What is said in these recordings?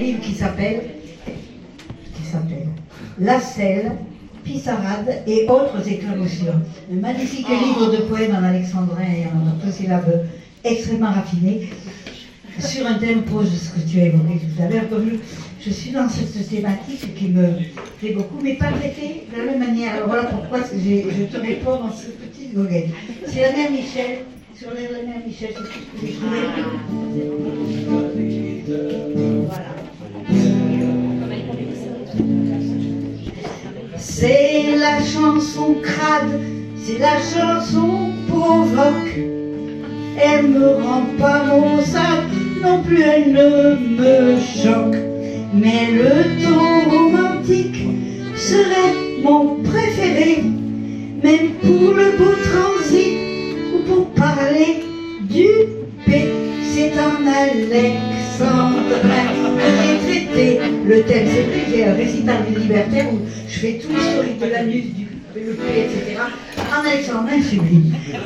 livre qui s'appelle La Selle, Pissarade et autres éclaboussures. Un magnifique livre de poèmes en alexandrin et en orthosyllabes extrêmement raffinés sur un thème proche de ce que tu as évoqué tout à l'heure. Comme je suis dans cette thématique qui me plaît beaucoup, mais pas traitée de la même manière. Alors voilà pourquoi je te réponds dans cette petite goguette. C'est la mère Michel, sur la mère Michel, c'est tout ce que j'ai trouvé. Voilà. C'est la chanson crade, c'est la chanson provoque. Elle me rend pas mon sac, non plus elle ne me choque. Mais le ton romantique serait mon préféré, même pour le beau transit ou pour parler du P. C'est en alexandrin que j'ai traité le thème. C'est vrai que j'ai un récital des libertaires où je fais tout l'historique de l'anus, du le P, etc. En alexandrin sublime.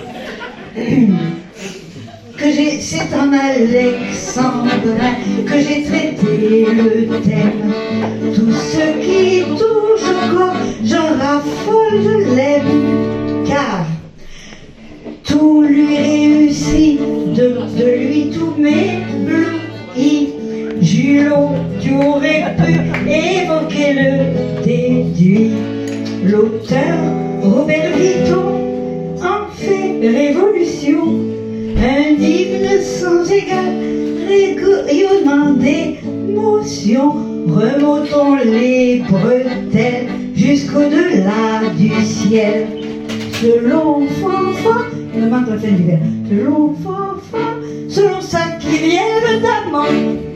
C'est en alexandrin que j'ai traité le thème. Tout ce qui touche au corps, j'en raffole, je l'aime. Car tout lui réussit, de lui tout m'éblouit. Julot, tu aurais pu évoquer le déduit. L'auteur, Robert Vito, en fait révolution. Un hymne sans égal, rayonnant d'émotion. Remontons les bretelles jusqu'au-delà du ciel. Selon fanfan, il me manque la fin du vers. Selon fanfan, selon ça qui vient d'amant.